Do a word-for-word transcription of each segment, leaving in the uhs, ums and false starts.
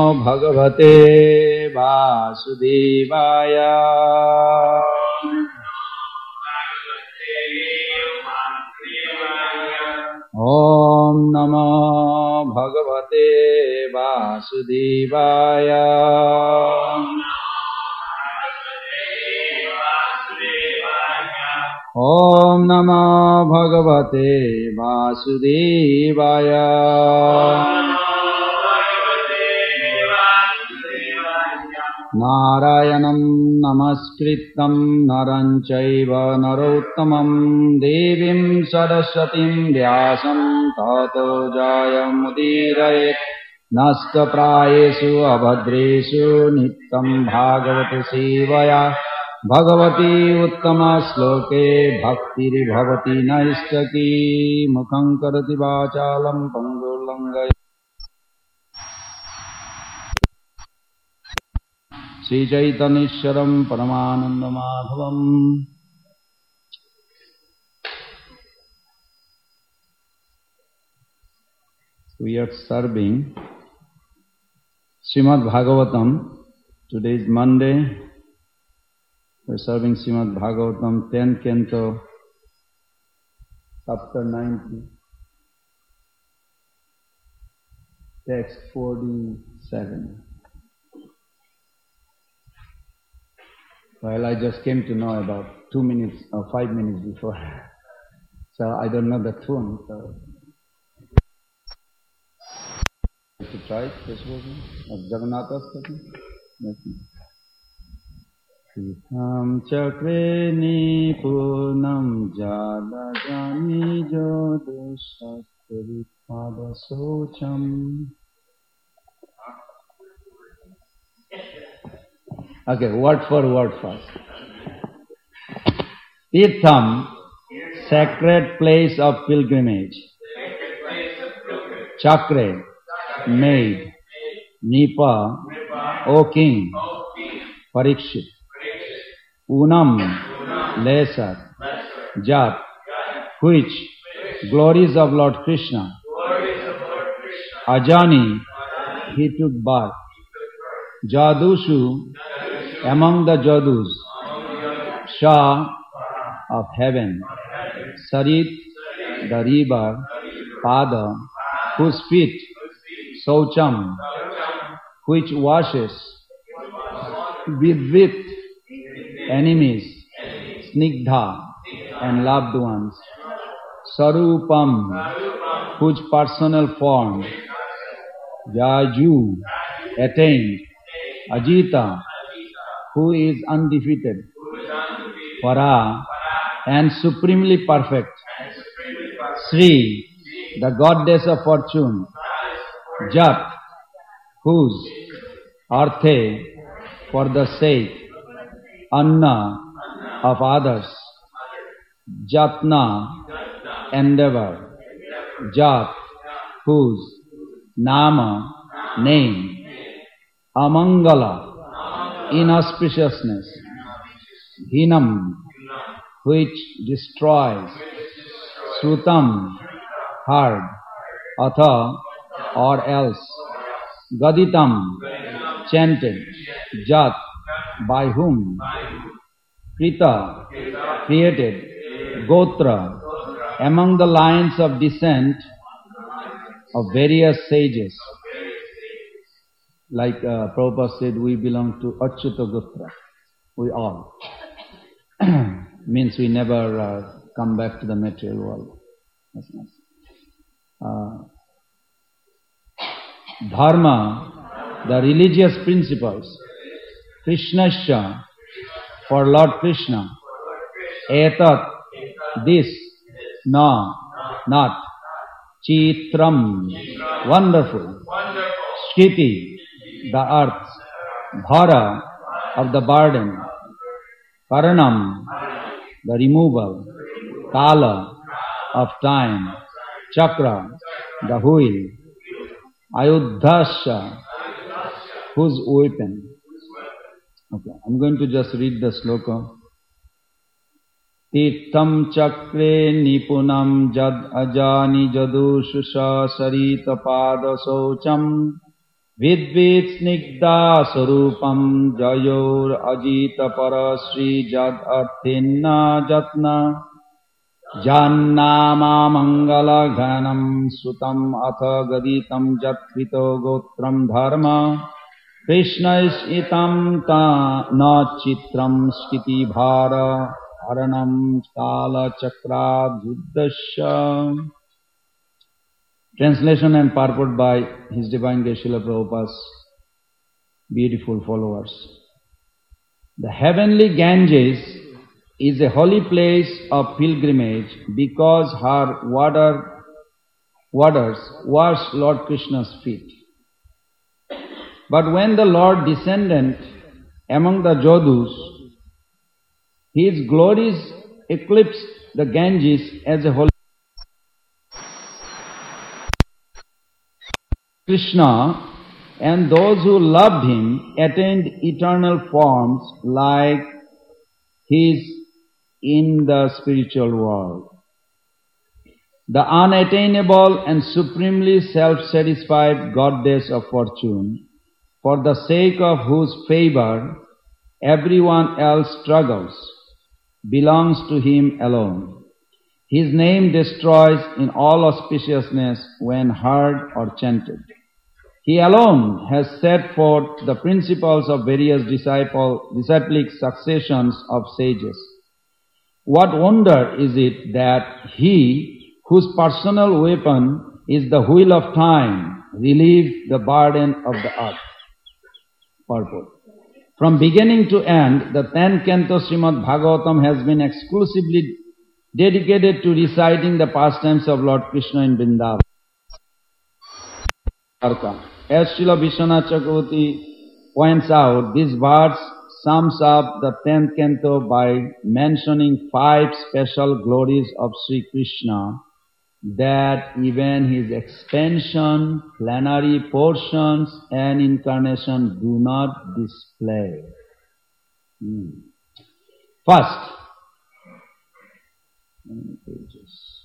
Bhagavate Vasudevaya. Om Namo Bhagavate Vasudevaya. Om Namo Bhagavate Vasudevaya. Narayanam namaskritam naram chaiva narottamam devim saraswatim vyasam tato jayamudiraye nastaprayesu abhadresu nityam bhagavata sevaya Bhagavati uttama sloke bhaktir bhavati naistaki mukham karati vachalam pangulangaya. Sri Chaitanyeshwaram Paramananda Madhavam. We are serving Srimad Bhagavatam. Today is Monday. We are serving Srimad Bhagavatam, tenth Canto, chapter ninety, text forty-seven. Well, I just came to know about two minutes or five minutes before, so I don't know the tune. So, to try it, this version of Jagannatha's version. Kritam chakre nipunam jada jani jodusakri pada socham. Okay, word for word first. Tirtham, sacred place of pilgrimage. Chakre, maid. Nipa, O king. Parikshit. Unam, lesser. Jat, which, glories of Lord Krishna. Ajani, he took birth. Jadushu, among the Jadus. Shah, of heaven. Sarit, the river. Pada, whose feet. Saucham, which washes. Vidvit, enemies. Snigdha, and loved ones. Sarupam, whose personal form. Jaju, attained. Ajita, who is undefeated. Para, and supremely perfect. Sri, the goddess of fortune. Jat, whose. Arthe, for the sake. Anna, of others. Jatna, endeavor. Jat, whose. Nama, name. Amangala, inauspiciousness. Hinam, which destroys. Srutam, heard. Atha, or else. Gaditam, chanted. Jat, by whom. Krita, created. Gotra, among the lines of descent of various sages. Like uh, Prabhupada said, we belong to Achyuta Gotra. We all. Means we never uh, come back to the material world. That's nice. Uh, dharma, the religious principles. Krishnasya, for Lord Krishna. Etat, this. Na, not. Chitram, wonderful. Shkiti, the earth. Bhara, of the burden. Karanam, the removal. Kala, of time. Chakra, the wheel. Ayudhasya, whose weapon. Okay, I'm going to just read the sloka. Tirtham chakre nipunam jad ajani jadushusha sarita pada socham Vidvid snigdha sarupam jayor ajita parasri jad arthinna jatna jannama mangala ghanam sutam atha gaditam jatkrito gotram dharma Krishna is itam ta na chitram skiti bhara haranam kala chakra buddhasya. Translation and purport by His Divine Grace Srila Prabhupada's beautiful followers. The heavenly Ganges is a holy place of pilgrimage because her water, waters wash Lord Krishna's feet. But when the Lord descended among the Jodhus, His glories eclipsed the Ganges as a holy Krishna, and those who loved Him attained eternal forms like His in the spiritual world. The unattainable and supremely self-satisfied goddess of fortune, for the sake of whose favor everyone else struggles, belongs to Him alone. His name destroys in all auspiciousness when heard or chanted. He alone has set forth the principles of various disciple, disciplic successions of sages. What wonder is it that He, whose personal weapon is the wheel of time, relieved the burden of the earth? Purport. From beginning to end, the tenth canto Srimad Bhagavatam has been exclusively dedicated to reciting the pastimes of Lord Krishna in Vrindavan. As Srila Vishwanath Chakravarti points out, this verse sums up the tenth canto by mentioning five special glories of Sri Krishna that even His expansion, plenary portions and incarnation do not display. Hmm. First, pages.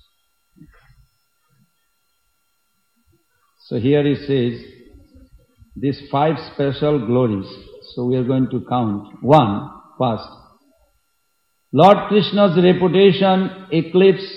So here he says, these five special glories. So we are going to count. One, first. Lord Krishna's reputation eclipsed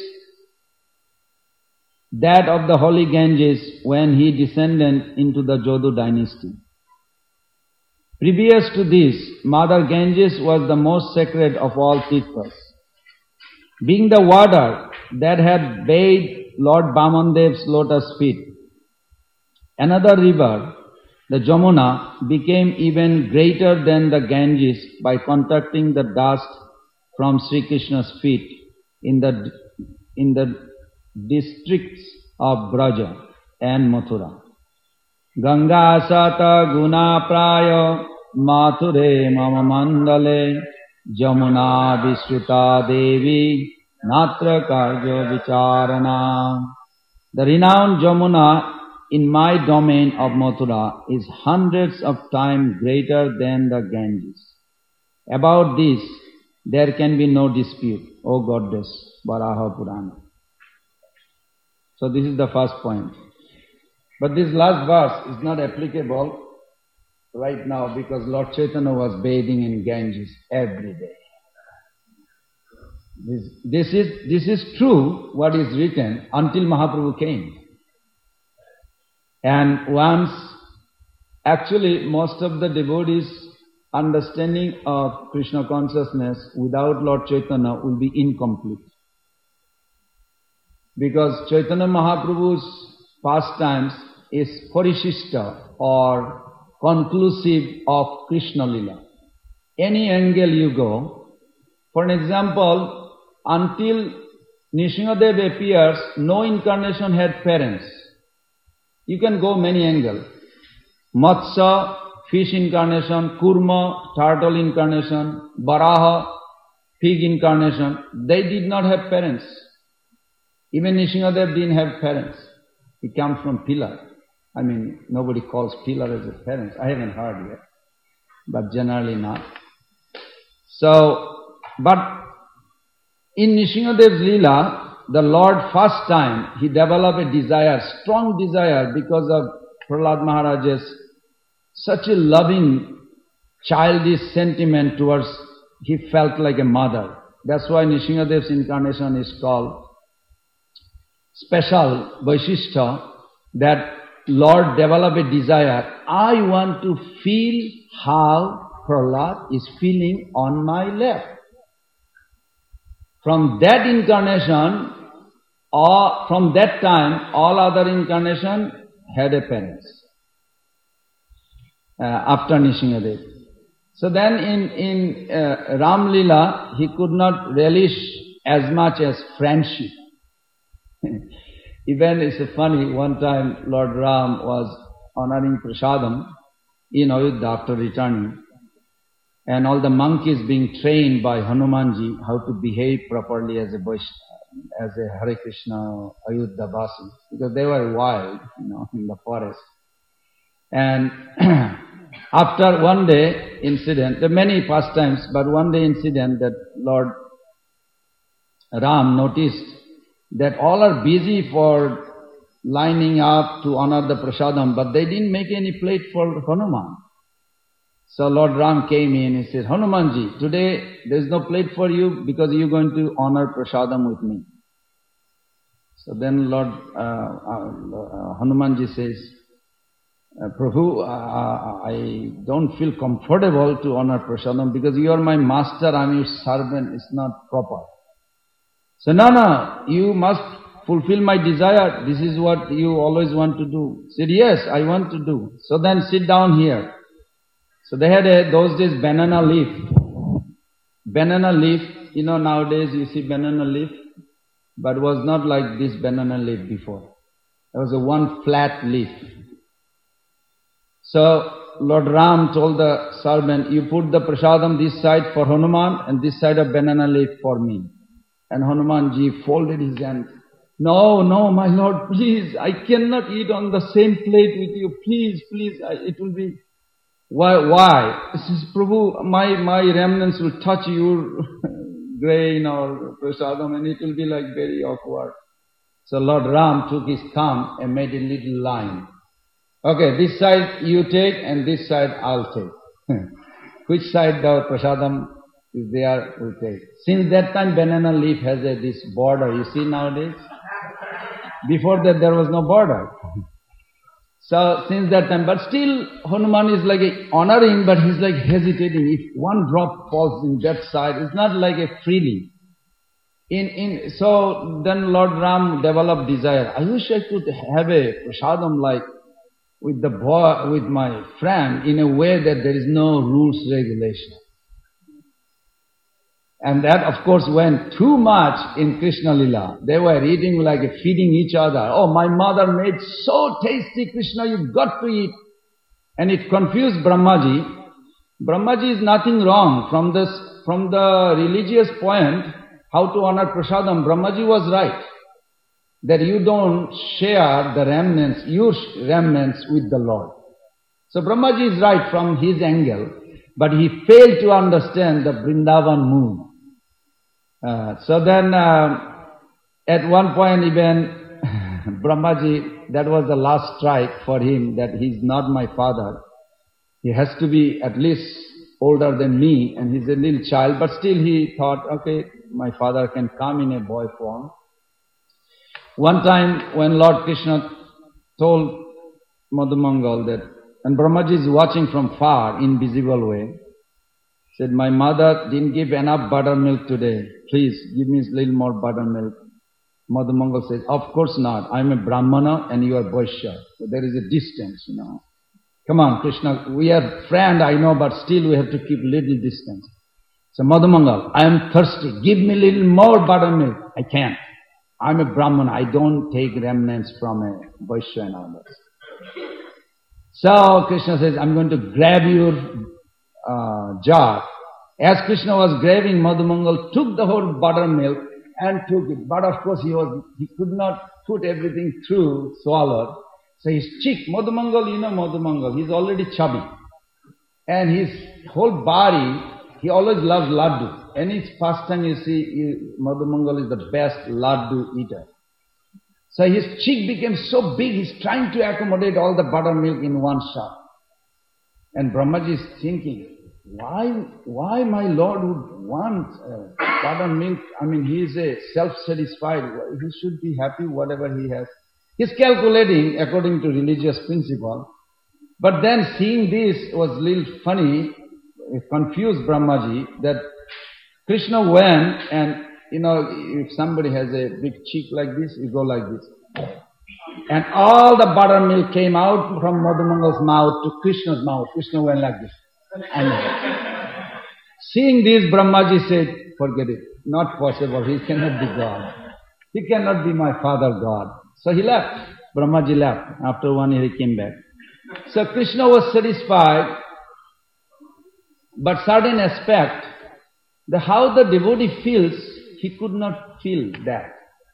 that of the holy Ganges when he descended into the Jodhu dynasty. Previous to this, Mother Ganges was the most sacred of all tirthas. Being the water that had bathed Lord Vamandev's lotus feet, another river, the Jamuna, became even greater than the Ganges by contacting the dust from Sri Krishna's feet in the, in the districts of Braja and Mathura. Ganga sata guna praya mathure mama mandale Jamuna Vishruta Devi Natra Karjo Vicharana. The renowned Jamuna in my domain of Mathura is hundreds of times greater than the Ganges. About this, there can be no dispute, O Goddess, Varaha Purana. So this is the first point. But this last verse is not applicable right now because Lord Chaitanya was bathing in Ganges every day. This, this is, this is true, what is written, until Mahaprabhu came. And once, actually most of the devotees' understanding of Krishna consciousness without Lord Chaitanya will be incomplete. Because Chaitanya Mahaprabhu's pastimes is Parishishta or conclusive of Krishna Lila. Any angle you go, for an example, until Nrsimhadev appears, no incarnation had parents. You can go many angles. Matsya, fish incarnation, Kurma, turtle incarnation, Varaha, pig incarnation. They did not have parents. Even Nrsimhadev didn't have parents. He comes from pillar. I mean, nobody calls pillar as a parent. I haven't heard yet, but generally not. So, but in Nrsimhadev's Leela, the Lord first time, he developed a desire, strong desire because of Prahlad Maharaj's such a loving, childish sentiment towards, he felt like a mother. That's why Nrsingadev's incarnation is called special Vaishishta, that Lord developed a desire. I want to feel how Prahlad is feeling on my left. From that incarnation, or from that time, all other incarnation had a parents. Uh, after Nrsingadev. So then in, in uh, Ram Lila, he could not relish as much as friendship. Even it's funny, one time Lord Ram was honoring Prasadam in Ayodhya after returning, and all the monkeys being trained by Hanumanji how to behave properly as a Vaishnava, as a Hare Krishna Ayodhya Vasi, because they were wild, you know, in the forest. And after one day incident, there are many pastimes, but one day incident that Lord Ram noticed that all are busy for lining up to honor the prasadam, but they didn't make any plate for Hanuman. So Lord Ram came in, he said, Hanumanji, today there is no plate for you because you are going to honor prasadam with me. So then Lord uh, uh, Hanumanji says, Uh, Prabhu, uh, I don't feel comfortable to honor prasadam because you are my master, I am your servant, it's not proper. So no, no, you must fulfill my desire, this is what you always want to do. Said, yes, I want to do. So then sit down here. So they had a, those days banana leaf. Banana leaf, you know, nowadays you see banana leaf, but it was not like this banana leaf before. There was a one flat leaf. So Lord Ram told the servant, you put the prasadam this side for Hanuman and this side of banana leaf for me. And Hanumanji folded his hands. No, no, my Lord, please, I cannot eat on the same plate with you. Please, please, I, it will be... Why? Why? He says, Prabhu, my, my remnants will touch your grain or prasadam and it will be like very awkward. So Lord Ram took his thumb and made a little line. Okay, this side you take and this side I'll take. Which side the prasadam is there, we'll take. Since that time banana leaf has a, this border, you see nowadays? Before that there was no border. So since that time, but still Hanuman is like a honoring, but he's like hesitating. If one drop falls in that side, it's not like a freely. In, in, so then Lord Ram developed desire. I wish I could have a prasadam like with the boy, with my friend, in a way that there is no rules, regulation. And that of course went too much in Krishna Lila. They were eating like a feeding each other. Oh, my mother made so tasty Krishna, you've got to eat. And it confused Brahmaji. Brahmaji is nothing wrong. From this, from the religious point, how to honor prasadam, Brahmaji was right. That you don't share the remnants, your remnants with the Lord. So Brahmaji is right from his angle, but he failed to understand the Vrindavan mood. Uh, so then, uh, at one point even, Brahmaji, that was the last strike for him, that he's not my father. He has to be at least older than me, and he's a little child, but still he thought, okay, my father can come in a boy form. One time when Lord Krishna told Madhumangal that, and Brahmaji is watching from far, invisible way, said, my mother didn't give enough buttermilk today. Please give me a little more buttermilk. Madhumangal says, of course not. I'm a Brahmana and you are Vaishya. So there is a distance, you know. Come on, Krishna, we are friends, I know, but still we have to keep little distance. So Madhumangal, I am thirsty. Give me a little more buttermilk. I can't. I'm a Brahmana. I don't take remnants from a Vaishya and others. So Krishna says, I'm going to grab your uh, jar. As Krishna was grabbing, Madhumangal took the whole buttermilk and took it. But of course he was he could not put everything through, swallowed. So his cheek, Madhumangal, you know Madhumangal, he's already chubby. And his whole body, he always loves laddu. Any pastime you see, you, Madhumangal is the best laddu eater. So his cheek became so big, he's trying to accommodate all the buttermilk in one shot. And Brahmaji is thinking, why, why my Lord would want uh, buttermilk? I mean, he is a self-satisfied. He should be happy whatever he has. He's calculating according to religious principle. But then seeing this was a little funny. It confused Brahmaji that Krishna went and, you know, if somebody has a big cheek like this, you go like this. And all the buttermilk came out from Madhumangal's mouth to Krishna's mouth. Krishna went like this. And seeing this, Brahmaji said, forget it. Not possible. He cannot be God. He cannot be my father God. So he left. Brahmaji left. After one year he came back. So Krishna was satisfied, but certain aspect, the how the devotee feels, he could not feel that.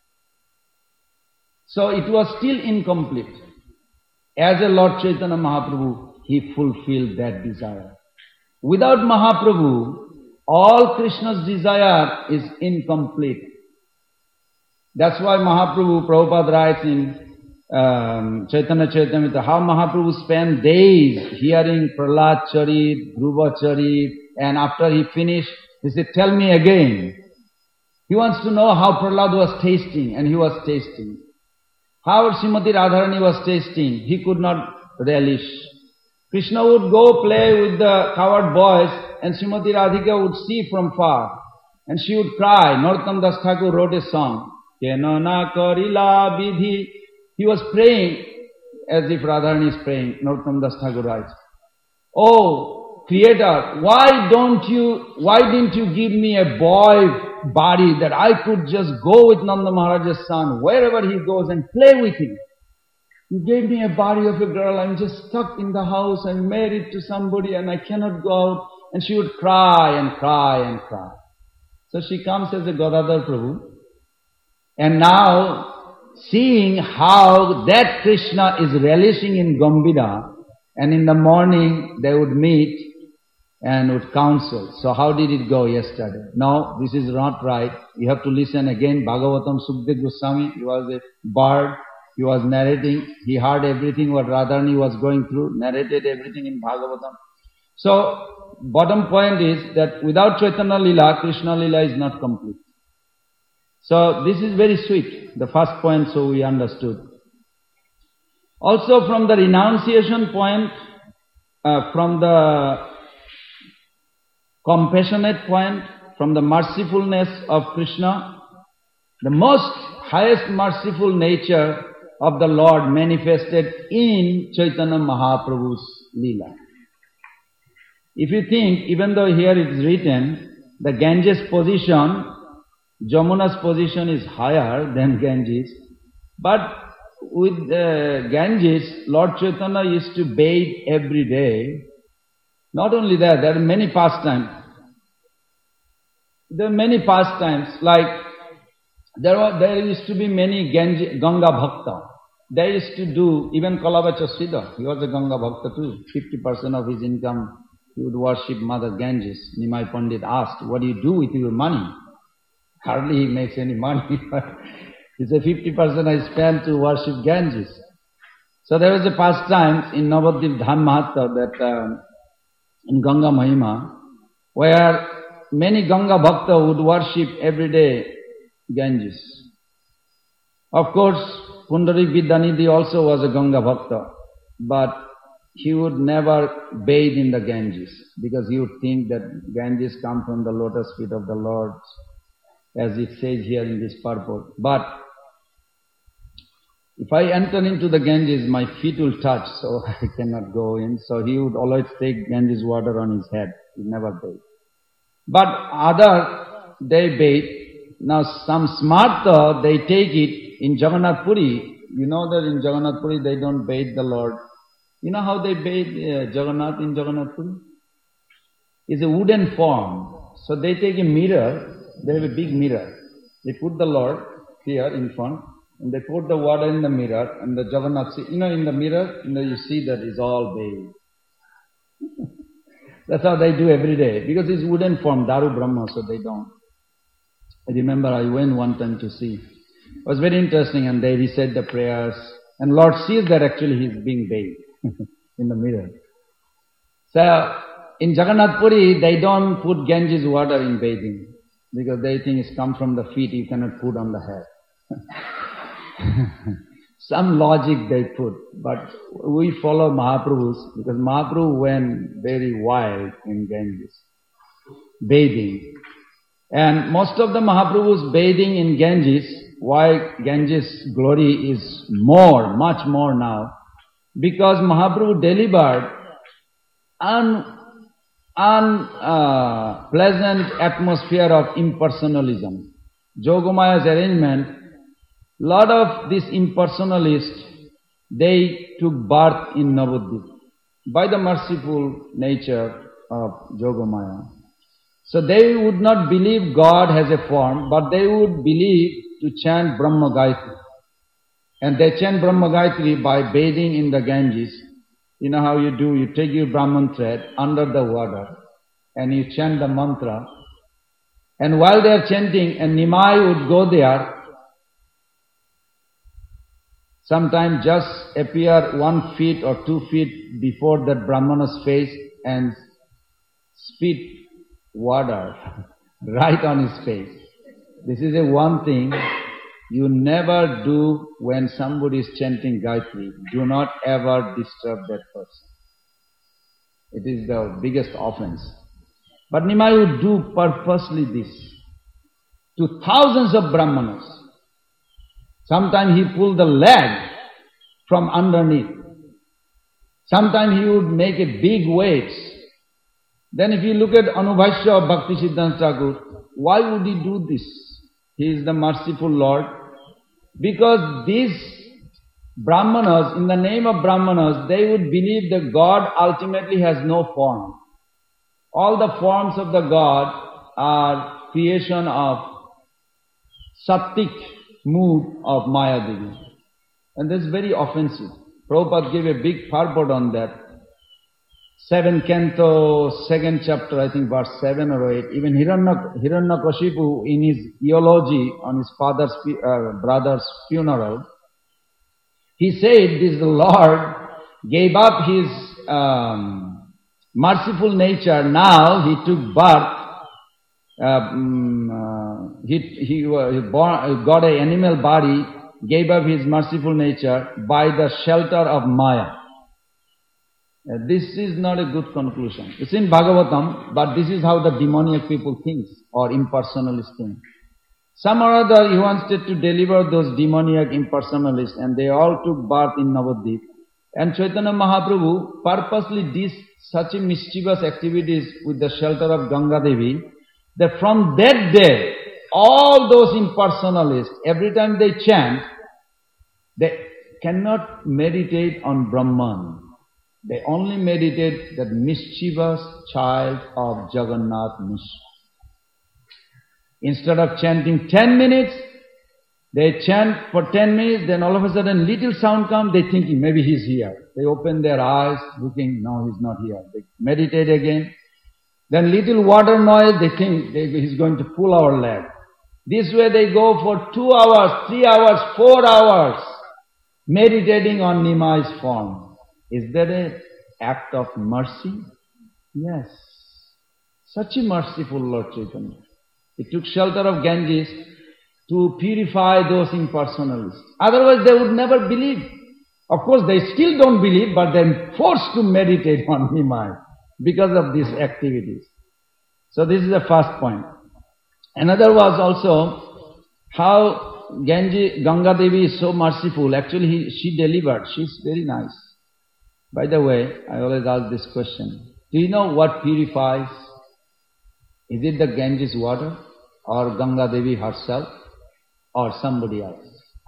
So it was still incomplete. As a Lord Chaitanya Mahaprabhu, he fulfilled that desire. Without Mahaprabhu, all Krishna's desire is incomplete. That's why Mahaprabhu, Prabhupada writes in um, Chaitanya Charitamrita, how Mahaprabhu spent days hearing Prahlad Charit, Dhruva Charit, and after he finished, he said, tell me again. He wants to know how Prahlad was tasting, and he was tasting. How Srimati Radharani was tasting, he could not relish. Krishna would go play with the coward boys, and Srimati Radhika would see from far, and she would cry. Narottam Das Thakur wrote a song, Kenana Karila Vidhi. He was praying as if Radharani is praying. Narottam Das Thakur writes, oh, Creator, why don't you, why didn't you give me a boy body that I could just go with Nanda Maharaj's son wherever he goes and play with him? You gave me a body of a girl, I'm just stuck in the house, I'm married to somebody and I cannot go out. And she would cry and cry and cry. So she comes as a Gadadhar Prabhu. And now, seeing how that Krishna is relishing in Gambhira, and in the morning they would meet and would counsel. So how did it go yesterday? No, this is not right. You have to listen again. Bhagavatam, Sukdev Goswami, he was a bard. He was narrating. He heard everything what Radharani was going through, narrated everything in Bhagavatam. So, bottom point is that without Chaitanya Lila, Krishna Lila is not complete. So, this is very sweet. The first point, so we understood. Also from the renunciation point, uh, from the compassionate point, from the mercifulness of Krishna, the most highest merciful nature of the Lord manifested in Chaitanya Mahaprabhu's Leela. If you think, even though here it is written, the Ganges position, Jamuna's position is higher than Ganges, but with uh, Ganges, Lord Chaitanya used to bathe every day. Not only that, there are many pastimes. There are many pastimes, like there were, there used to be many Ganges, Ganga Bhakta. They used to do, even Kalavacha Siddha, he was a Ganga Bhakta too. fifty percent of his income, he would worship Mother Ganges. Nimai Pandit asked, what do you do with your money? Hardly he makes any money, but he said fifty percent I spend to worship Ganges. So there was a pastime in Navadvip Dham Mahatta, that uh, in Ganga Mahima, where many Ganga Bhakta would worship every day Ganges. Of course, Pundarik Vidyanidhi also was a Ganga Bhakta, but he would never bathe in the Ganges, because he would think that Ganges come from the lotus feet of the Lord, as it says here in this purport. But if I enter into the Ganges, my feet will touch, so I cannot go in. So he would always take Ganges water on his head. He never bathe. But other, they bathe. Now some smarta, they take it in Jagannath Puri. You know that in Jagannath Puri they don't bathe the Lord. You know how they bathe uh, Jagannath in Jagannath Puri? It's a wooden form. So they take a mirror, they have a big mirror. They put the Lord here in front, and they put the water in the mirror, and the Jagannath, you know, in the mirror, you know, you see that it's all bathed. That's how they do every day, because it's wooden form, Daru Brahma, so they don't. I remember I went one time to see. It was very interesting, and they recite the prayers, and Lord sees that actually he's being bathed in the mirror. So, in Jagannath Puri, they don't put Ganges water in bathing because they think it's come from the feet, you cannot put on the head. Some logic they put, but we follow Mahaprabhu's because Mahaprabhu went very wild in Ganges, bathing. And most of the Mahaprabhu's bathing in Ganges, why Ganges' glory is more, much more now, because Mahaprabhu delivered un, unpleasant uh, atmosphere of impersonalism. Jogamaya's arrangement, lot of these impersonalists, they took birth in Navadvip by the merciful nature of Jogamaya. So they would not believe God has a form, but they would believe to chant Brahma Gayatri. And they chant Brahma Gayatri by bathing in the Ganges. You know how you do, you take your Brahman thread under the water and you chant the mantra. And while they are chanting, a Nimai would go there, sometimes just appear one feet or two feet before that Brahmana's face and spit water right on his face. This is a one thing you never do when somebody is chanting Gayatri. Do not ever disturb that person. It is the biggest offense. But Nimai would do purposely this to thousands of Brahmanas. Sometimes he pulled the leg from underneath. Sometimes he would make a big weights. Then if you look at Anubhashya of Bhakti Siddhanta Thakur, why would he do this? He is the merciful Lord. Because these Brahmanas, in the name of Brahmanas, they would believe that God ultimately has no form. All the forms of the God are creation of Sattik mood of Maya Devi. And that's very offensive. Prabhupada gave a big purport on that. Seventh canto, second chapter, I think verse seven or eight. Even Hiranyakashipu in his eulogy on his father's, uh, brother's funeral, he said this the Lord gave up his um, merciful nature. Now he took birth. Uh, um, uh, he he, uh, he born, got an animal body, gave up his merciful nature by the shelter of Maya. Uh, this is not a good conclusion. It's in Bhagavatam, but this is how the demoniac people think, or impersonalist think. Some or other he wanted to deliver those demoniac impersonalists, and they all took birth in Navadvip. And Chaitanya Mahaprabhu purposely did such mischievous activities with the shelter of Ganga Devi, that from that day, all those impersonalists, every time they chant, they cannot meditate on Brahman. They only meditate that mischievous child of Jagannath Mishra. Instead of chanting ten minutes, they chant for ten minutes, then all of a sudden little sound comes, they thinking maybe he's here. They open their eyes, looking, no, he's not here. They meditate again. Then little water noise, they think they, he's going to pull our leg. This way they go for two hours, three hours, four hours, meditating on Nimai's form. Is that an act of mercy? Yes. Such a merciful Lord Chaitanya. He took shelter of Ganges to purify those impersonalists. Otherwise they would never believe. Of course they still don't believe, but they're forced to meditate on Nimai because of these activities. So this is the first point. Another was also how Ganges, Ganga Devi is so merciful. Actually he, she delivered. She's very nice. By the way, I always ask this question. Do you know what purifies? Is it the Ganges water, or Ganga Devi herself, or somebody else?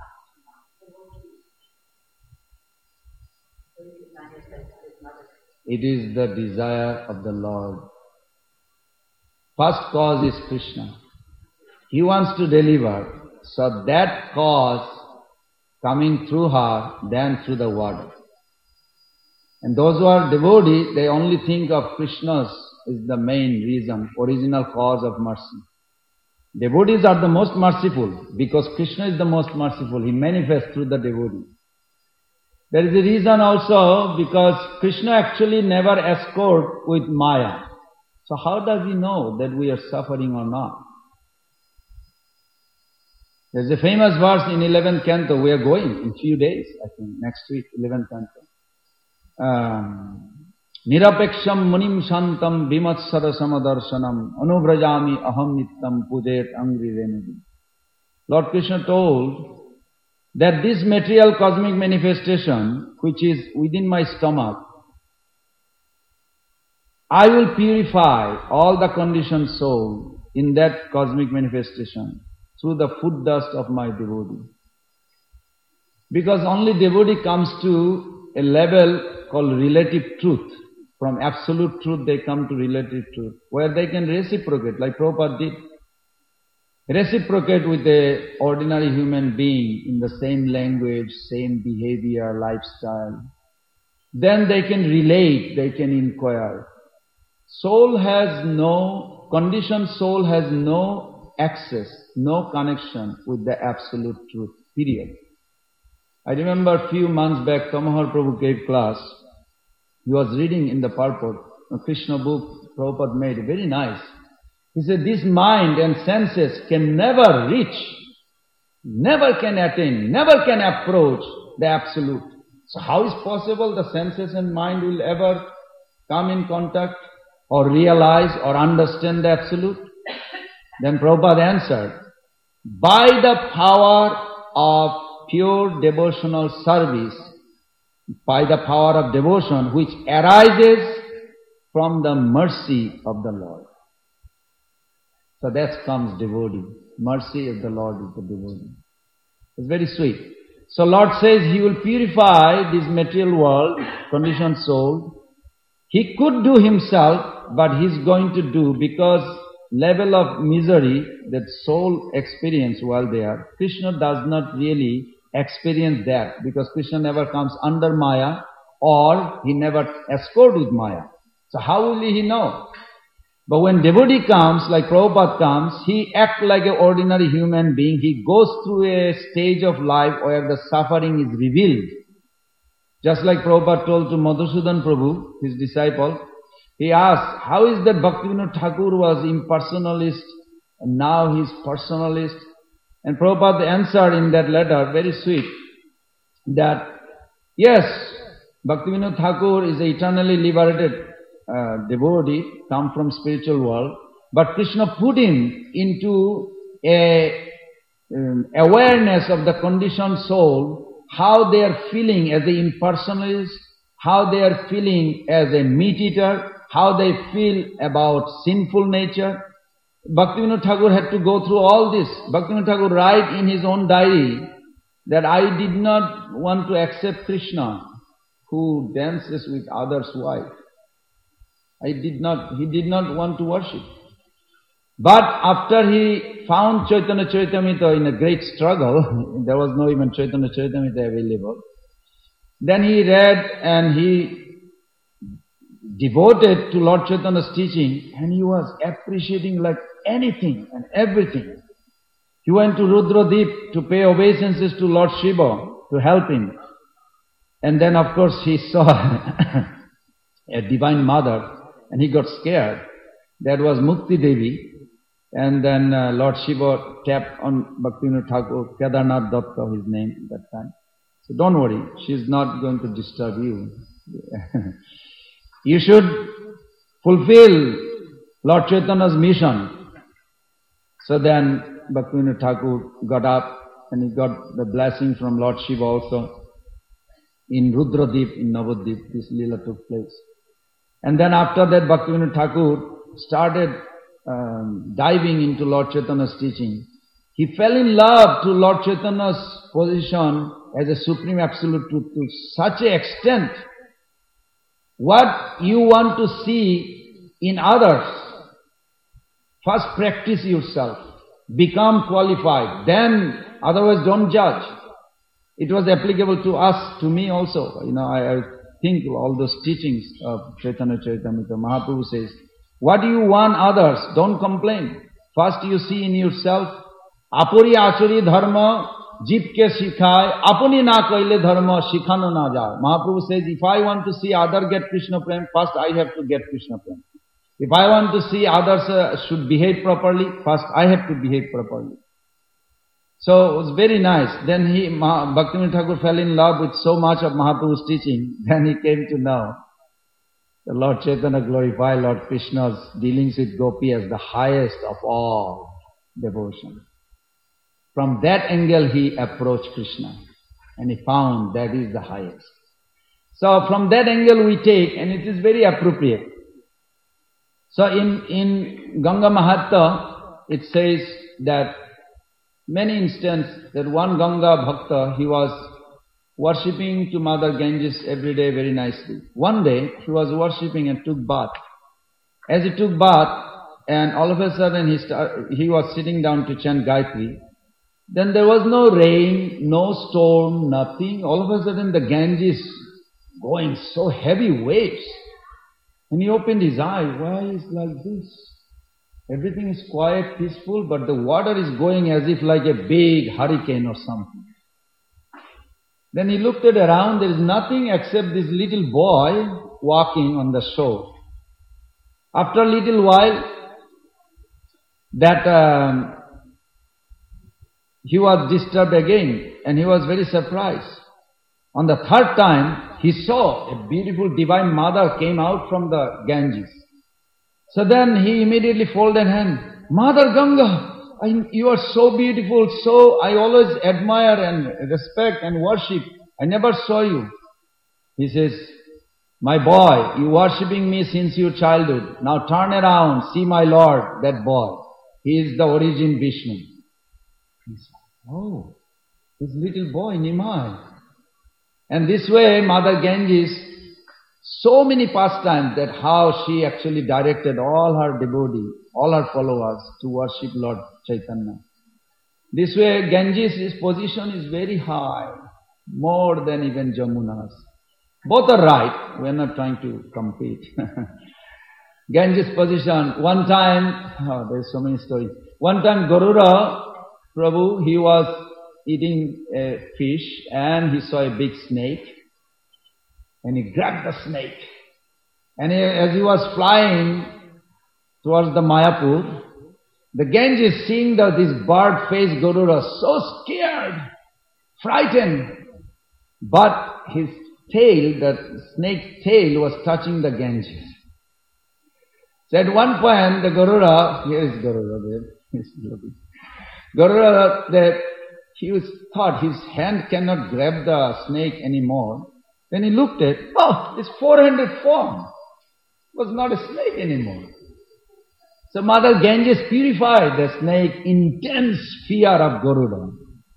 It is the desire of the Lord. First cause is Krishna. He wants to deliver, so that cause coming through her, then through the water. And those who are devotees, they only think of Krishna's is the main reason, original cause of mercy. Devotees are the most merciful because Krishna is the most merciful. He manifests through the devotee. There is a reason also because Krishna actually never escorted with Maya. So how does he know that we are suffering or not? There's a famous verse in eleventh canto. We are going in few days, I think, next week, eleventh canto. Um, Nirapeksham munim shantam bimatsara samadarshanam anubrajami aham nittam pujet angri renadi. Lord Krishna told that this material cosmic manifestation, which is within my stomach, I will purify all the conditioned soul in that cosmic manifestation through the food dust of my devotee. Because only devotee comes to a level called relative truth. From absolute truth they come to relative truth, where they can reciprocate, like Prabhupada did. Reciprocate with a ordinary human being in the same language, same behavior, lifestyle. Then they can relate, they can inquire. Soul has no, conditioned soul has no access, no connection with the absolute truth, period. I remember a few months back, Tamahar Prabhu gave class. He was reading in the purport, a Krishna book Prabhupada made, very nice. He said, this mind and senses can never reach, never can attain, never can approach the absolute. So how is possible the senses and mind will ever come in contact or realize or understand the absolute? Then Prabhupada answered, by the power of pure devotional service, by the power of devotion which arises from the mercy of the Lord. So that comes devotee. Mercy of the Lord is the devotee. It's very sweet. So Lord says He will purify this material world, conditioned soul. He could do Himself, but He's going to do because level of misery that soul experience while there, Krishna does not really experience that because Krishna never comes under Maya or He never escorts with Maya. So how will He know? But when devotee comes, like Prabhupada comes, he acts like an ordinary human being. He goes through a stage of life where the suffering is revealed. Just like Prabhupada told to Madhusudan Prabhu, his disciple, he asked, how is that Bhaktivinoda Thakur was impersonalist and now he's personalist? And Prabhupada answered in that letter, very sweet, that yes, Bhaktivinoda Thakur is an eternally liberated Uh, devotee, come from spiritual world, but Krishna put him into a um, awareness of the conditioned soul, how they are feeling as the impersonalist, how they are feeling as a meat eater, how they feel about sinful nature. Bhaktivinoda Thakur had to go through all this. Bhaktivinoda Thakur write in his own diary that I did not want to accept Krishna who dances with others' wife. I did not, he did not want to worship. But after he found Chaitanya Charitamrita in a great struggle, there was no even Chaitanya Charitamrita available, then he read and he devoted to Lord Chaitanya's teaching and he was appreciating like anything and everything. He went to Rudradip to pay obeisances to Lord Shiva to help him. And then of course he saw a divine mother. And he got scared. That was Mukti Devi. And then uh, Lord Shiva tapped on Bhaktivinoda Thakur, Kedarnath Datta, his name at that time. So don't worry, she's not going to disturb you. You should fulfill Lord Chaitanya's mission. So then Bhaktivinoda Thakur got up and he got the blessing from Lord Shiva also. In Rudradip, in Navadip, this Leela took place. And then after that, Bhaktivinoda Thakur started um, diving into Lord Chaitanya's teaching. He fell in love to Lord Chaitanya's position as a supreme absolute truth to such an extent. What you want to see in others, first practice yourself, become qualified, then otherwise don't judge. It was applicable to us, to me also. You know, I, I think all those teachings of Chaitanya Charitamrita, Mahaprabhu says, what do you want others? Don't complain. First you see in yourself, apuri achari dharma jibke shikhai, apuni na koile dharma shikhano na jao. Mahaprabhu says, if I want to see other get Krishna Prem, first I have to get Krishna Prem. If I want to see others uh, should behave properly, first I have to behave properly. So it was very nice. Then he, Bhaktivinoda Thakur fell in love with so much of Mahaprabhu's teaching. Then he came to know the Lord Chaitanya glorified Lord Krishna's dealings with Gopi as the highest of all devotion. From that angle he approached Krishna and he found that is the highest. So from that angle we take, and it is very appropriate. So in, in Ganga Mahatma it says that many instances that one Ganga Bhakta, he was worshipping to Mother Ganges every day very nicely. One day he was worshipping and took bath. As he took bath, and all of a sudden he, start, he was sitting down to chant Gayatri. Then there was no rain, no storm, nothing. All of a sudden the Ganges going so heavy waves. And he opened his eye. Why is like this? Everything is quiet, peaceful, but the water is going as if like a big hurricane or something. Then he looked at around, there is nothing except this little boy walking on the shore. After a little while, that um, he was disturbed again, and he was very surprised. On the third time, he saw a beautiful divine mother came out from the Ganges. So then he immediately folded hand, Mother Ganga, I, you are so beautiful, so I always admire and respect and worship. I never saw you. He says, my boy, you worshipping me since your childhood. Now turn around, see my Lord, that boy. He is the origin Vishnu. He said, oh, this little boy, Nimai. And this way, Mother Ganges, so many pastimes that how she actually directed all her devotees, all her followers to worship Lord Chaitanya. This way, Ganges' position is very high, more than even Jamuna's. Both are right, we are not trying to compete. Ganges' position, one time, oh, there are so many stories. One time Garuda Prabhu, he was eating a fish and he saw a big snake. And he grabbed the snake. And he, as he was flying towards the Mayapur, the Ganges, seeing the, this bird-faced Garuda, so scared, frightened. But his tail, the snake's tail was touching the Ganges. So at one point, the Garuda, here is Garuda there, Garuda, that he was thought his hand cannot grab the snake anymore. Then he looked at, oh, this four-handed form was not a snake anymore. So Mother Ganges purified the snake, intense fear of Garuda.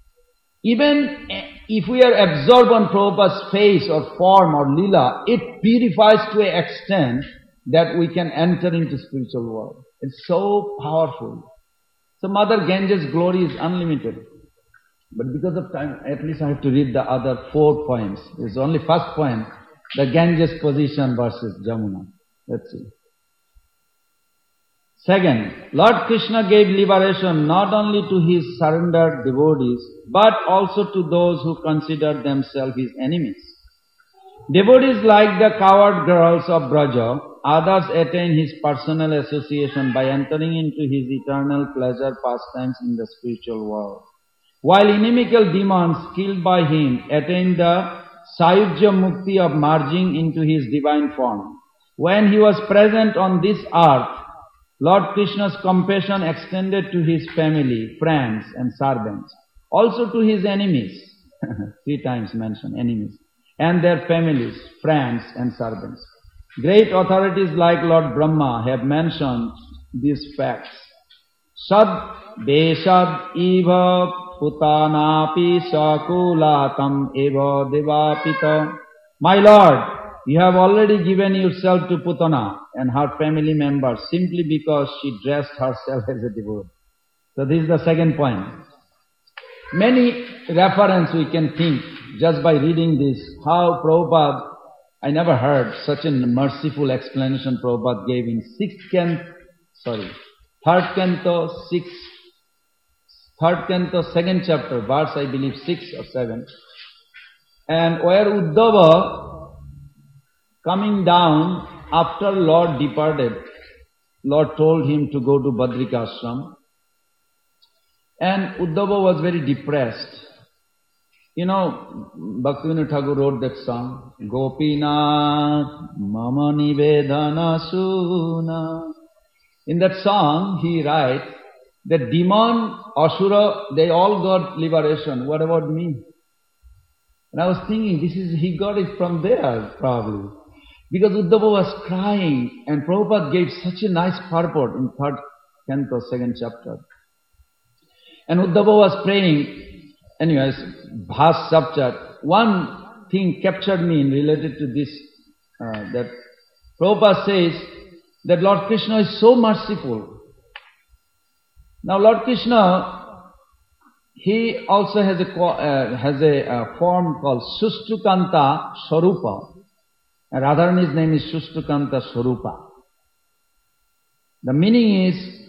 Even if we are absorbed on Prabhupada's face or form or lila, it purifies to an extent that we can enter into spiritual world. It's so powerful. So Mother Ganges' glory is unlimited. But because of time, at least I have to read the other four points. It's only first point, the Ganges position versus Jamuna. Let's see. Second, Lord Krishna gave liberation not only to his surrendered devotees, but also to those who considered themselves his enemies. Devotees like the coward girls of Braja, others attain his personal association by entering into his eternal pleasure pastimes in the spiritual world. While inimical demons killed by him attain the Sayujya Mukti of merging into his divine form. When he was present on this earth, Lord Krishna's compassion extended to his family, friends and servants, also to his enemies, three times mentioned enemies, and their families, friends and servants. Great authorities like Lord Brahma have mentioned these facts. Sad Deshad Eva Putanapi Sakulatam Eva Devapita. My Lord, you have already given yourself to Putana and her family members simply because she dressed herself as a devotee. So this is the second point. Many reference we can think just by reading this, how Prabhupada, I never heard such a merciful explanation Prabhupada gave in sixth canto, sorry, third canto, sixth third canto, second chapter, verse I believe six or seven. And where Uddhava, coming down after Lord departed, Lord told him to go to Badrika Ashram. And Uddhava was very depressed. You know, Bhaktivinoda Thakur wrote that song, Gopinath Mama Nivedana Suna. In that song, he writes, the demon, Asura, they all got liberation. What about me? And I was thinking, this is, he got it from there, probably. Because Uddhava was crying, and Prabhupada gave such a nice purport in third canto, second chapter. And Uddhava was praying. Anyways, Bhas chapter. One thing captured me in related to this, uh, that Prabhupada says that Lord Krishna is so merciful. Now Lord Krishna, he also has a uh, has a uh, form called Sustukanta Swarupa. And Radharani's name is Sustukanta Swarupa. The meaning is,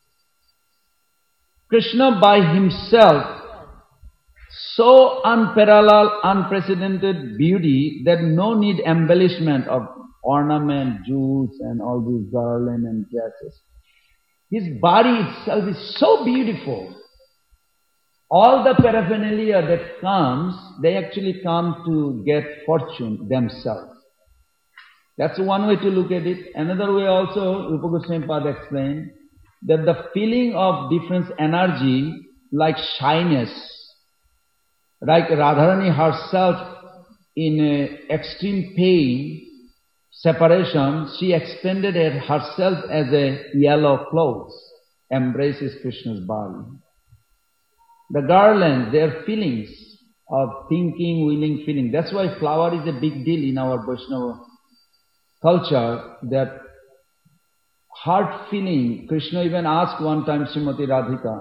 Krishna by himself, so unparalleled, unprecedented beauty that no need embellishment of ornament, jewels and all these garland and dresses. His body itself is so beautiful. All the paraphernalia that comes, they actually come to get fortune themselves. That's one way to look at it. Another way also, Rupa Goswami Pada explained, that the feeling of different energy, like shyness, like Radharani herself in uh, extreme pain, separation, she extended herself as a yellow cloth, embraces Krishna's body. The garlands, their feelings of thinking, willing, feeling. That's why flower is a big deal in our Vaishnava culture, that heart feeling. Krishna even asked one time Srimati Radhika,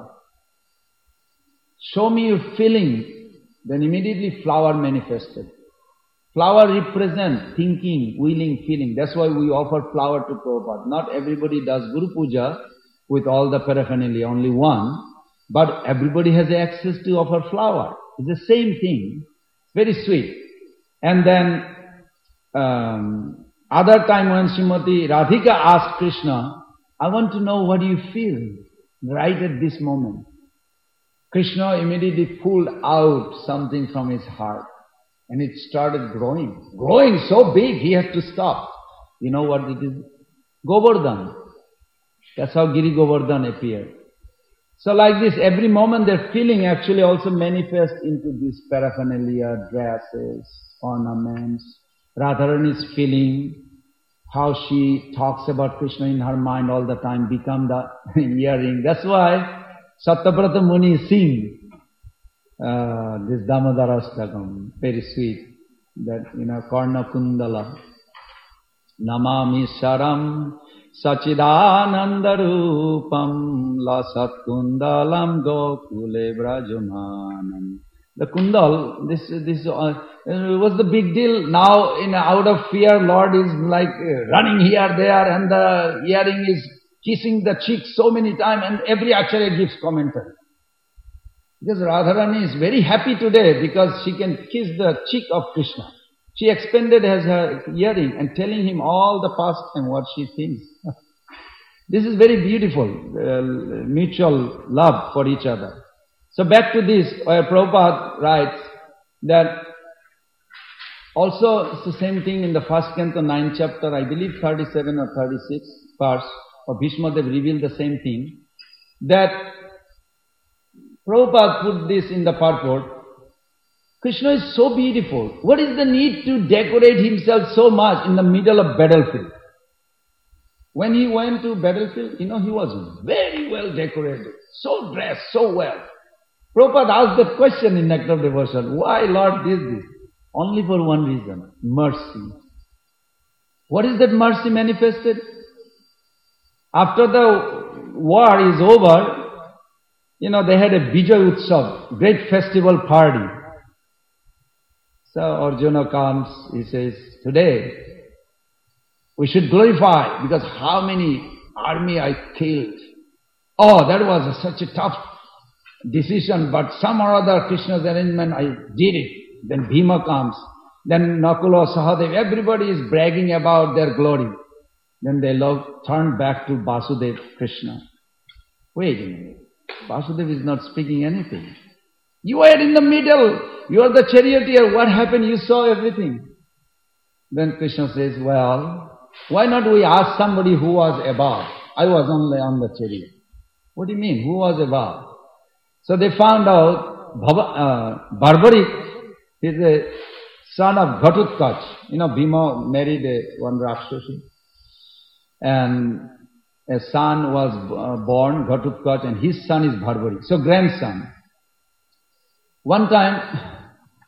show me your feeling. Then immediately flower manifested. Flower represents thinking, willing, feeling. That's why we offer flower to Prabhupada. Not everybody does Guru Puja with all the paraphernalia, only one. But everybody has access to offer flower. It's the same thing. Very sweet. And then, um, other time when Srimati Radhika asked Krishna, I want to know what you feel right at this moment. Krishna immediately pulled out something from his heart. And it started growing. Growing so big, he had to stop. You know what it is? Govardhan. That's how Giri Govardhan appeared. So like this, every moment their feeling actually also manifests into these paraphernalia, dresses, ornaments. Radharani's feeling, how she talks about Krishna in her mind all the time, become the earring. That's why Sattvabrata Muni sing uh, this Damodarastakam, very sweet, that, you know, Karna Kundala, Namami Saram Sachidanandarupam Lasat Kundalam Gokule Brajamanam. The kundal, this this uh, was the big deal. Now, in out of fear, Lord is like uh, running here, there, and the earring is kissing the cheek so many times, and every acharya gives commentary. Because Radharani is very happy today because she can kiss the cheek of Krishna. She expanded as her earring and telling him all the past and what she thinks. This is very beautiful, uh, mutual love for each other. So back to this, where Prabhupada writes that also it's the same thing in the first canto, ninth chapter, I believe thirty-seven or thirty-six verse, or Bhishma Dev revealed the same thing, that Prabhupada put this in the purport, Krishna is so beautiful. What is the need to decorate himself so much in the middle of battlefield? When he went to battlefield, you know, he was very well decorated, so dressed, so well. Prabhupada asked that question in Nectar of Devotion, why Lord did this? Only for one reason, mercy. What is that mercy manifested? After the war is over, you know, they had a Vijay Utsav, great festival party. So Arjuna comes, he says, today we should glorify, because how many army I killed. Oh, that was a, such a tough decision, but some or other Krishna's arrangement, I did it. Then Bhima comes. Then Nakula, Sahadev, everybody is bragging about their glory. Then they love, turn back to Vasudeva, Krishna. Wait a minute. Vasudeva is not speaking anything. You are in the middle. You are the charioteer. What happened? You saw everything. Then Krishna says, well, why not we ask somebody who was above? I was only on the chariot. What do you mean? Who was above? So they found out Bhava, uh, Barbarik is a son of Ghatotkacha. You know, Bhima married a, one Rakshasa. And a son was uh, born, Ghatotkacha, and his son is Barbarik. So grandson. One time,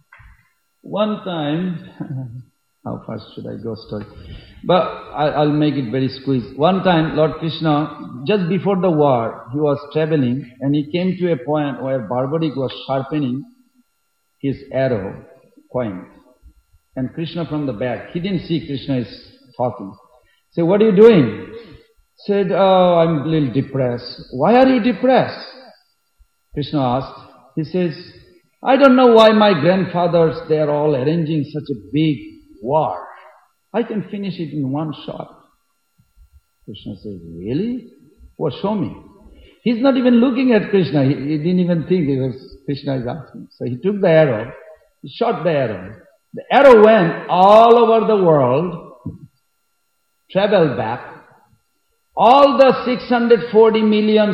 one time, how fast should I go story? But I'll make it very squeezed. One time, Lord Krishna, just before the war, he was traveling and he came to a point where Barbarik was sharpening his arrow point. And Krishna from the back, he didn't see Krishna is talking. Said, what are you doing? Said, oh, I'm a little depressed. Why are you depressed? Krishna asked. He says, I don't know why my grandfathers, they are all arranging such a big war. I can finish it in one shot. Krishna says, really? Well, show me. He's not even looking at Krishna. He, he didn't even think it was Krishna is asking. So he took the arrow, he shot the arrow. The arrow went all over the world, traveled back. All the six hundred forty millions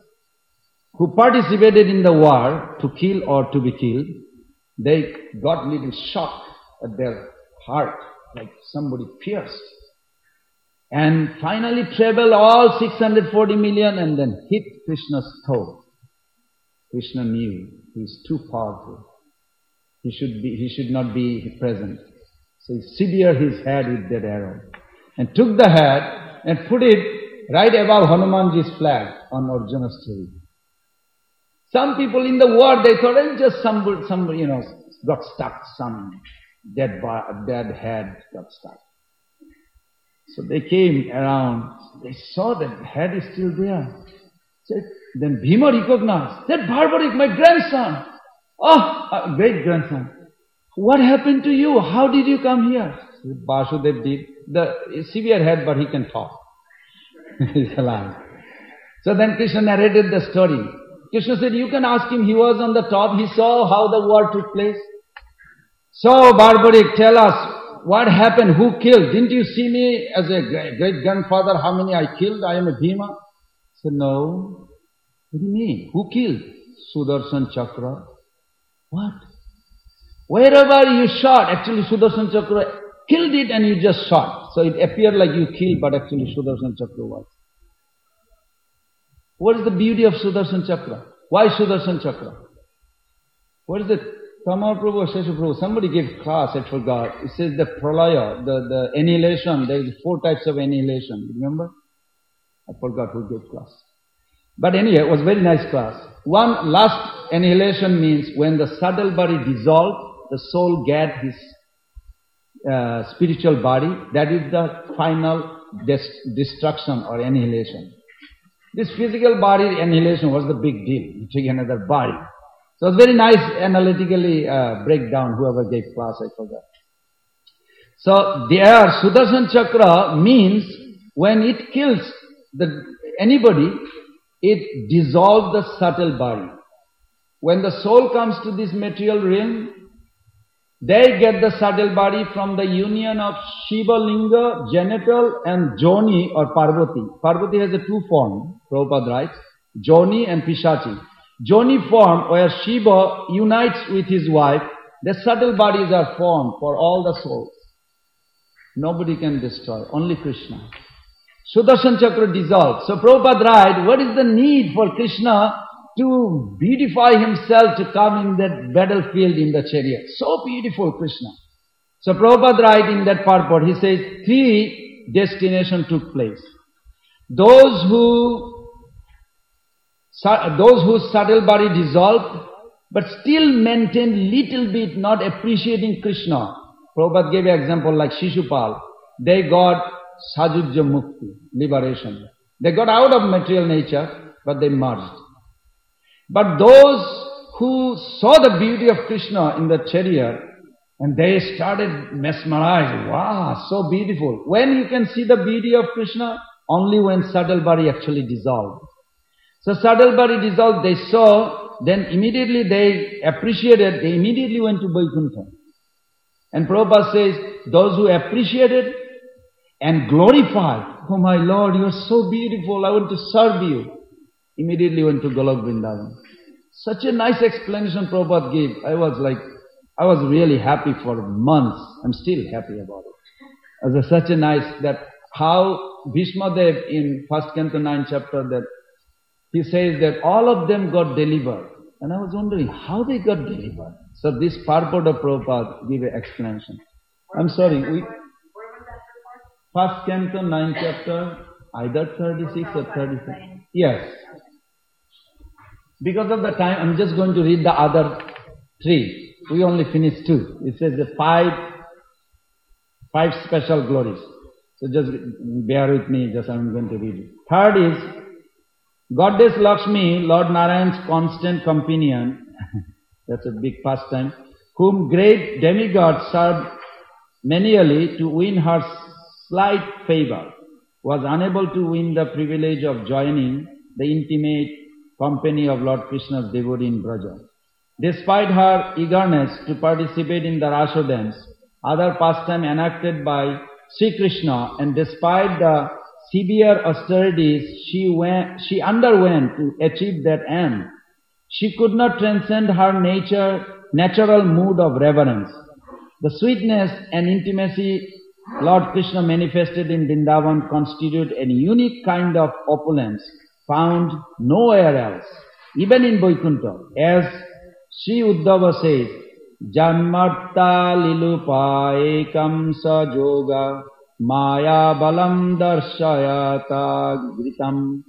who participated in the war to kill or to be killed, they got a little shock at their heart, like somebody pierced. And finally traveled all six hundred forty million and then hit Krishna's toe. Krishna knew he is too powerful. He should be, he should not be present. So he severed his head with that arrow and took the head and put it right above Hanumanji's flag on Arjuna's chariot. Some people in the war, they thought it's just somebody, somebody, you know, got stuck, some dead, dead head got stuck. So they came around, they saw that head is still there. Said, then Bhima recognized, that Barbarik, my grandson, oh, great grandson. What happened to you? How did you come here? Vasudeva did. The severe head, but he can talk. He's alive. So then Krishna narrated the story. Krishna said, you can ask him, he was on the top, he saw how the war took place. So Barbarik, tell us, what happened, who killed? Didn't you see me as a great grandfather, how many I killed? I am a Bhima. He said, no. What do you mean? Who killed? Sudarshan Chakra. What? Wherever you shot, actually Sudarshan Chakra killed it and you just shot. So it appeared like you killed, but actually Sudarshan Chakra was. What is the beauty of Sudarshan Chakra? Why Sudarshan Chakra? What is it? Tama Prabhu or Shesha Prabhu, somebody gave class, I forgot. It says the pralaya, the, the annihilation, there is four types of annihilation. Remember? I forgot who gave class. But anyway, it was a very nice class. One last annihilation means when the subtle body dissolved, the soul get his uh, spiritual body. That is the final des- destruction or annihilation. This physical body annihilation was the big deal. You take another body. So it was very nice analytically uh, breakdown, whoever gave class, I forgot. So there, Sudarshan Chakra means when it kills the anybody, it dissolves the subtle body. When the soul comes to this material realm, they get the subtle body from the union of Shiva Linga, genital, and Joni or Parvati. Parvati has a two form, Prabhupada writes, Joni and Pishachi. Joni form where Shiva unites with his wife, the subtle bodies are formed for all the souls. Nobody can destroy, only Krishna. Sudarshan Chakra dissolves. So Prabhupada writes, what is the need for Krishna to beautify himself to come in that battlefield in the chariot? So beautiful Krishna. So Prabhupada writes in that purport, he says, three destinations took place. Those who Those whose subtle body dissolved, but still maintained little bit, not appreciating Krishna. Prabhupada gave an example like Shishupal. They got Sajujya Mukti, liberation. They got out of material nature, but they merged. But those who saw the beauty of Krishna in the chariot, and they started mesmerized. Wow, so beautiful. When you can see the beauty of Krishna? Only when Sadalbari actually dissolved. So Sadalbari dissolved, they saw, then immediately they appreciated, they immediately went to Vaikuntha. And Prabhupada says, those who appreciated and glorified, oh my Lord, you are so beautiful, I want to serve you, immediately went to Golok Vrindavan. Such a nice explanation Prabhupada gave. I was like, I was really happy for months. I'm still happy about it. It was such a nice, that how Bhishma Dev in first canto ninth chapter, that he says that all of them got delivered. And I was wondering how they got delivered. So this purport of Prabhupada give an explanation. I'm sorry, we, first canto ninth chapter, either thirty-six or thirty-seven. Yes. Because of the time, I'm just going to read the other three. We only finished two. It says the five, five special glories. So just bear with me, just I'm going to read it. Third is, Goddess Lakshmi, Lord Narayan's constant companion, that's a big pastime, whom great demigods served menially to win her slight favor, was unable to win the privilege of joining the intimate company of Lord Krishna's devotee in Braja. Despite her eagerness to participate in the Rasa dance, other pastime enacted by Sri Krishna, and despite the severe austerities she, went, she underwent to achieve that end, she could not transcend her nature, natural mood of reverence. The sweetness and intimacy Lord Krishna manifested in Vrindavan constitute a unique kind of opulence found nowhere else, even in Vaikuntha. As Sri Uddhava says, Janmarta lilupa ekam sa yoga maya balam darshayata gritam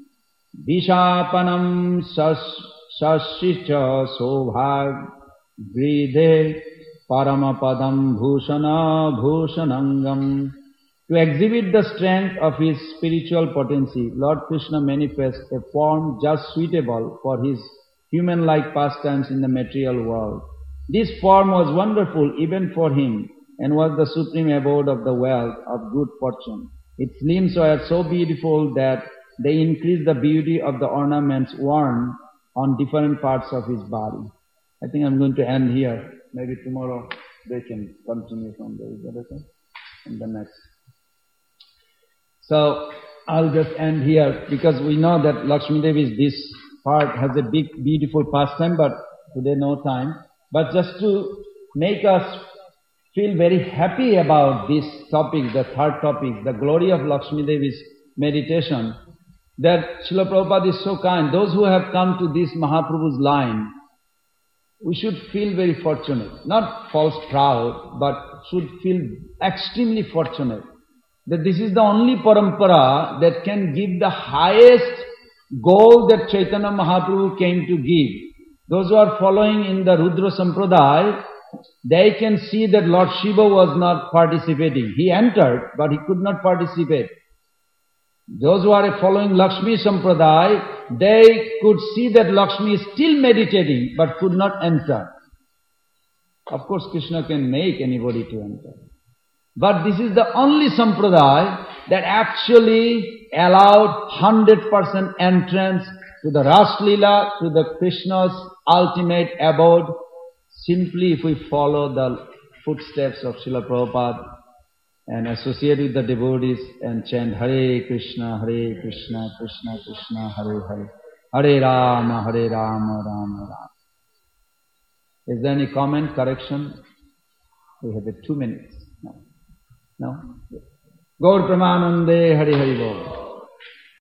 vishapanam sashicha sobhag gridhe paramapadam bhushana bhushanangam. To exhibit the strength of his spiritual potency, Lord Krishna manifests a form just suitable for his human-like pastimes in the material world. This form was wonderful even for him and was the supreme abode of the wealth of good fortune. Its limbs were so beautiful that they increased the beauty of the ornaments worn on different parts of his body. I think I'm going to end here. Maybe tomorrow they can continue from there. Is that okay? And the next. So I'll just end here because we know that Lakshmi Devi is this part has a big beautiful pastime, but today no time. But just to make us feel very happy about this topic, the third topic, the glory of Lakshmi Devi's meditation, that Srila Prabhupada is so kind. Those who have come to this Mahaprabhu's line, we should feel very fortunate. Not false proud, but should feel extremely fortunate. That this is the only parampara that can give the highest goal that Chaitanya Mahaprabhu came to give. Those who are following in the Rudra Sampradaya, they can see that Lord Shiva was not participating. He entered, but he could not participate. Those who are following Lakshmi Sampradaya, they could see that Lakshmi is still meditating, but could not enter. Of course, Krishna can make anybody to enter. But this is the only Sampradaya that actually allowed one hundred percent entrance to the Ras Leela, to the Krishna's ultimate abode, simply if we follow the footsteps of Srila Prabhupada and associate with the devotees and chant Hare Krishna, Hare Krishna, Krishna Krishna, Hare Hare, Hare Rama, Hare Rama, Rama Rama. Is there any comment, correction? We have two minutes. No? No? Gaur Pramanande, Hare Hare Bol.